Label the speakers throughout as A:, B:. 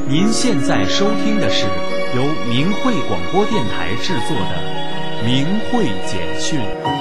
A: 您现在收听的是由明慧广播电台制作的《明慧简讯》。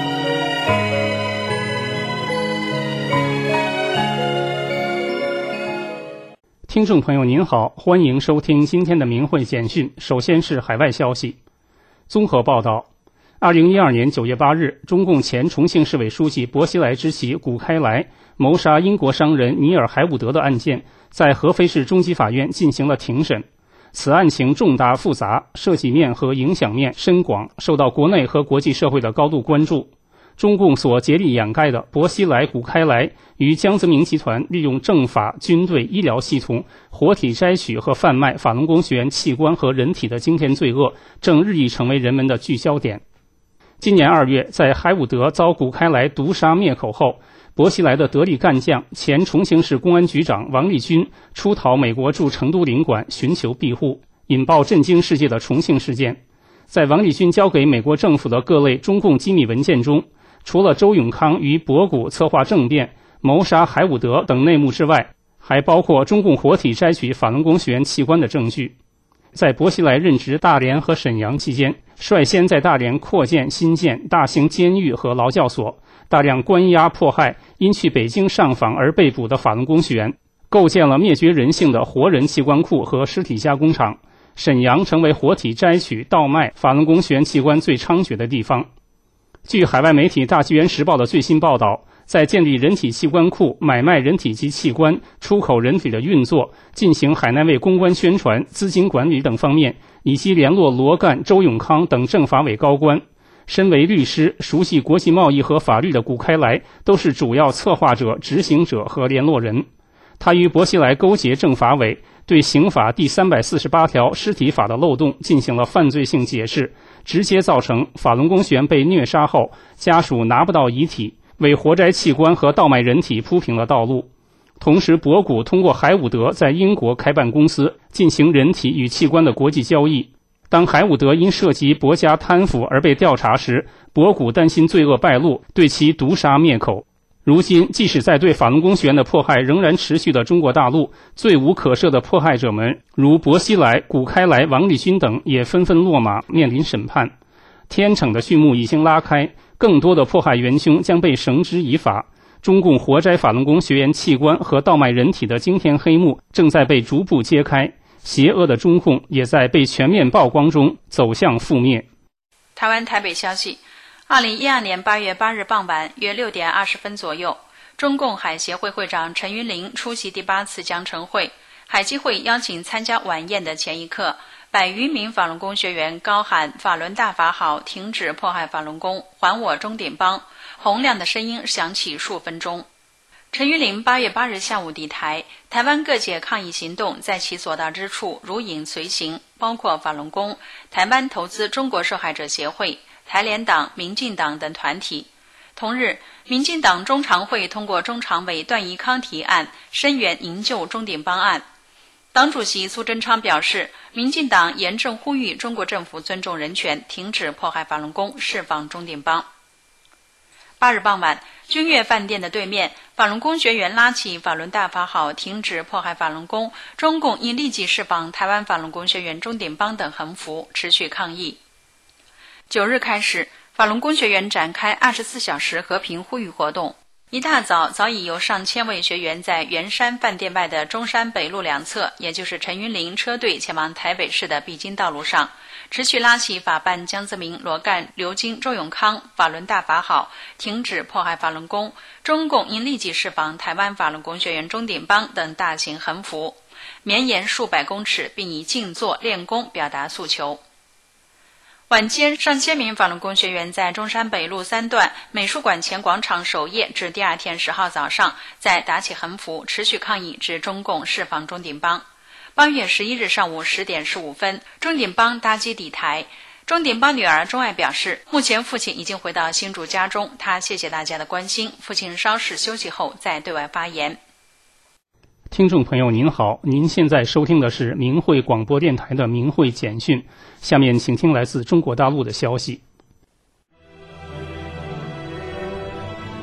B: 听众朋友您好，欢迎收听今天的明慧简讯。首先是海外消息。综合报道，2012年9月8日，中共前重庆市委书记薄熙来之妻谷开来谋杀英国商人尼尔·海伍德的案件在合肥市中级法院进行了庭审。此案情重大复杂，涉及面和影响面深广，受到国内和国际社会的高度关注。中共所竭力掩盖的薄熙来、谷开来与江泽民集团利用政法、军队、医疗系统活体摘取和贩卖法轮功学员器官和人体的惊天罪恶，正日益成为人们的聚焦点。今年2月，在海伍德遭谷开来毒杀灭口后，薄熙来的得力干将前重庆市公安局长王立军出逃美国驻成都领馆寻求庇护，引爆震惊世界的重庆事件。在王立军交给美国政府的各类中共机密文件中，除了周永康与博古策划政变、谋杀海伍德等内幕之外，还包括中共活体摘取法轮功学员器官的证据。在薄熙来任职大连和沈阳期间，率先在大连扩建新建大型监狱和劳教所，大量关押迫害因去北京上访而被捕的法轮功学员，构建了灭绝人性的活人器官库和尸体加工厂。沈阳成为活体摘取、倒卖法轮功学员器官最猖獗的地方。据海外媒体《大纪元时报》的最新报道，在建立人体器官库、买卖人体及器官、出口人体的运作、进行海内外公关宣传、资金管理等方面，以及联络罗干、周永康等政法委高官。身为律师、熟悉国际贸易和法律的谷开来都是主要策划者、执行者和联络人。他与薄熙来勾结政法委，对刑法第348条尸体法的漏洞进行了犯罪性解释，直接造成法轮功学员被虐杀后家属拿不到遗体，为活摘器官和倒卖人体铺平了道路。同时，博古通过海伍德在英国开办公司，进行人体与器官的国际交易。当海伍德因涉及薄家贪腐而被调查时，博古担心罪恶败露，对其毒杀灭口。如今，即使在对法轮功学员的迫害仍然持续的中国大陆，罪无可赦的迫害者们如薄熙来、谷开来、王立军等也纷纷落马，面临审判。天惩的序幕已经拉开，更多的迫害元凶将被绳之以法。中共活摘法轮功学员器官和盗卖人体的惊天黑幕正在被逐步揭开，邪恶的中共也在被全面曝光中走向覆灭。
C: 台湾台北消息，2012年8月8日傍晚约6点20分左右，中共海协会会长陈云林出席第8次江城会，海基会邀请参加晚宴的前一刻，100余名法轮功学员高喊法轮大法好，停止迫害法轮功，还我钟点帮，洪亮的声音响起数分钟。陈云林8月8日下午抵台，台湾各界抗议行动在其所到之处如影随形，包括法轮功、台湾投资中国受害者协会、台联党、民进党等团体。同日，民进党中常会通过中常委段宜康提案，声援营救钟点帮案。党主席苏贞昌表示，民进党严正呼吁中国政府尊重人权，停止迫害法轮功，释放钟点帮。8日傍晚，君悦饭店的对面，法轮功学员拉起法轮大法好，停止迫害法轮功，中共应立即释放台湾法轮功学员钟点帮等横幅，持续抗议。9日开始，法轮功学员展开24小时和平呼吁活动。一大早，早已有上千位学员在圆山饭店外的中山北路两侧，也就是陈云林车队前往台北市的必经道路上，持续拉起法办江泽民、罗干、刘金、周永康、法轮大法好，停止迫害法轮功，中共应立即释放台湾法轮功学员钟点帮等大型横幅，绵延数百公尺，并以静坐练功表达诉求。晚间，上千名法轮功学员在中山北路3段美术馆前广场守夜，至第2天10号早上，再打起横幅，持续抗议至中共释放钟点帮。8月11日上午10点15分，钟点帮搭机抵台。钟点帮女儿钟爱表示，目前父亲已经回到新竹家中，她谢谢大家的关心，父亲稍事休息后再对外发言。
B: 听众朋友您好，您现在收听的是明慧广播电台的明慧简讯，下面请听来自中国大陆的消息。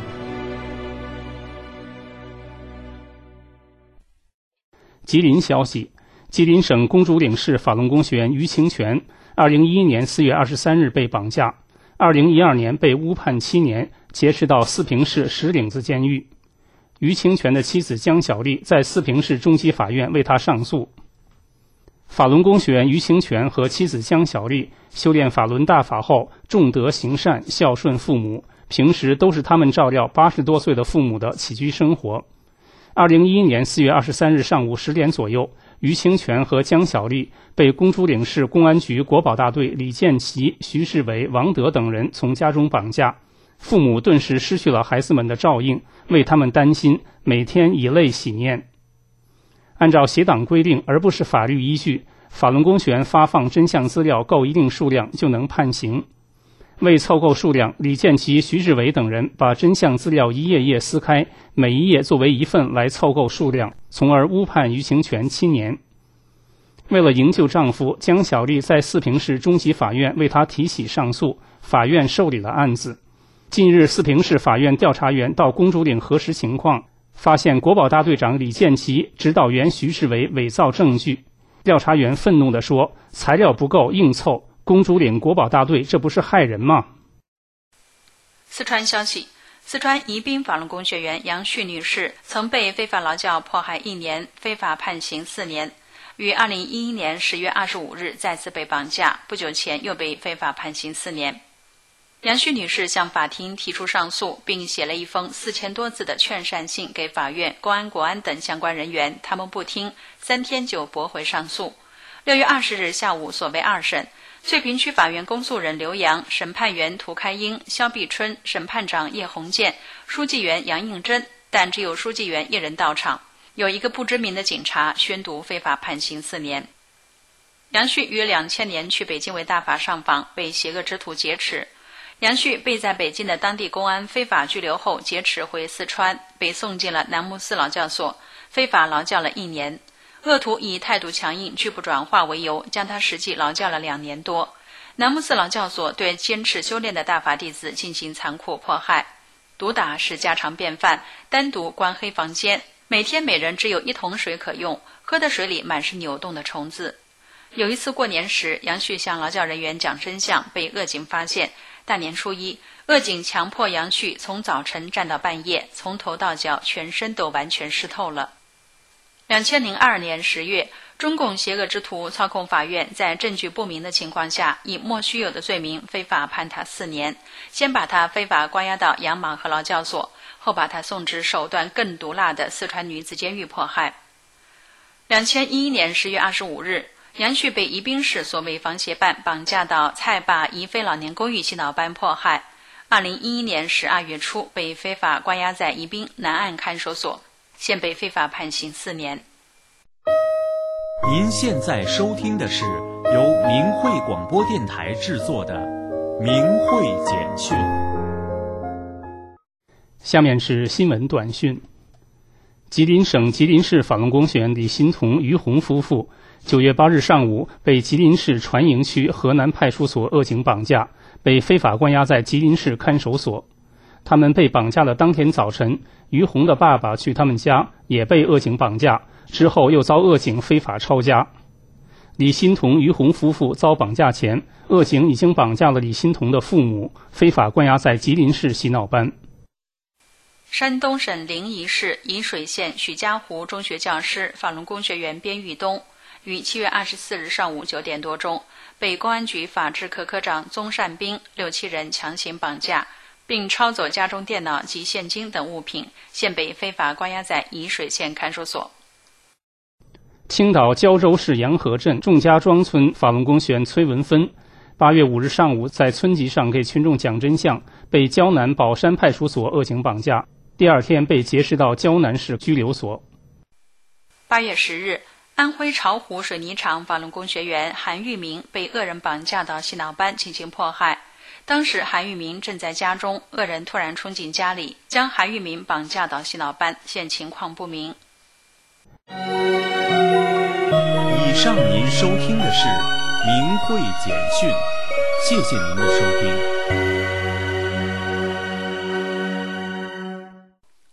B: 吉林消息， 吉林省公主岭市法轮功学员于清泉2011年4月23日被绑架，2012年被误判7年，劫持到四平市石岭子监狱。于清泉的妻子江小丽在四平市中级法院为他上诉。法轮功学员于清泉和妻子江小丽修炼法轮大法后，重德行善，孝顺父母，平时都是他们照料80多岁的父母的起居生活。2011年4月23日上午10点左右，于清泉和江小丽被公主岭市公安局国保大队李建奇、徐世伟、王德等人从家中绑架，父母顿时失去了孩子们的照应，为他们担心，每天以泪洗面。按照协党规定，而不是法律依据，法轮功学员发放真相资料够一定数量就能判刑。为凑够数量，李建奇、徐志伟等人把真相资料一页页撕开，每一页作为一份来凑够数量，从而误判于清泉7年。为了营救丈夫，江小丽在四平市中级法院为她提起上诉，法院受理了案子。近日，四平市法院调查员到公主岭核实情况，发现国保大队长李建奇、指导员徐世伟伪造证据。调查员愤怒地说：“材料不够，硬凑。公主岭国保大队这不是害人吗？”
C: 四川消息，四川宜宾法轮功学员杨旭女士曾被非法劳教迫害1年，非法判刑4年，于2011年10月25日再次被绑架，不久前又被非法判刑4年。杨旭女士向法庭提出上诉，并写了一封4000多字的劝善信给法院、公安、国安等相关人员，他们不听，3天就驳回上诉。6月20日下午，所谓二审，翠屏区法院公诉人刘洋、审判员涂开英、肖碧春、审判长叶红建、书记员杨应珍，但只有书记员1人到场，有一个不知名的警察宣读非法判刑4年。杨旭于2000年去北京为大法上访，被邪恶之徒劫持。杨旭被在北京的当地公安非法拘留后劫持回四川，被送进了南木寺劳教所，非法劳教了1年。恶徒以态度强硬、拒不转化为由，将他实际劳教了2年多。南木寺劳教所对坚持修炼的大法弟子进行残酷迫害，毒打是家常便饭，单独关黑房间，每天每人只有1桶水可用，喝的水里满是扭动的虫子。有一次过年时，杨旭向劳教人员讲真相，被恶警发现。大年初一，恶警强迫杨旭从早晨站到半夜，从头到脚全身都完全湿透了。2002年10月，中共邪恶之徒操控法院，在证据不明的情况下，以莫须有的罪名非法判他4年，先把他非法关押到养马河劳教所，后把他送至手段更毒辣的四川女子监狱迫害。2011年10月25日，杨旭被宜宾市所谓防协办绑架到蔡坝宜非老年公寓洗脑班迫害。2011年12月初被非法关押在宜宾南岸看守所，现被非法判刑4年。
A: 您现在收听的是由明慧广播电台制作的《明慧简讯》。
B: 下面是新闻短讯。吉林省吉林市法轮功学员李新同、于红夫妇9月8日上午被吉林市船营区河南派出所恶警绑架，被非法关押在吉林市看守所。他们被绑架的当天早晨，于红的爸爸去他们家，也被恶警绑架，之后又遭恶警非法抄家。李新同、于红夫妇遭绑架前，恶警已经绑架了李新同的父母，非法关押在吉林市洗脑班。
C: 山东省临沂市沂水县许家湖中学教师法轮功学员边玉东于7月24日上午9点多钟，被公安局法制科科长宗善兵6、7人强行绑架，并抄走家中电脑及现金等物品，现被非法关押在沂水县看守所。
B: 青岛胶州市洋河镇仲家庄村法轮功学员崔文芬8月5日上午在村集上给群众讲真相，被胶南宝山派出所恶警绑架，第二天被劫持到胶南市拘留所。
C: 8月10日，安徽巢湖水泥厂法轮功学员韩玉明被恶人绑架到洗脑班进行迫害。当时韩玉明正在家中，恶人突然冲进家里，将韩玉明绑架到洗脑班，现情况不明。
A: 以上您收听的是明慧简讯，谢谢您的收听。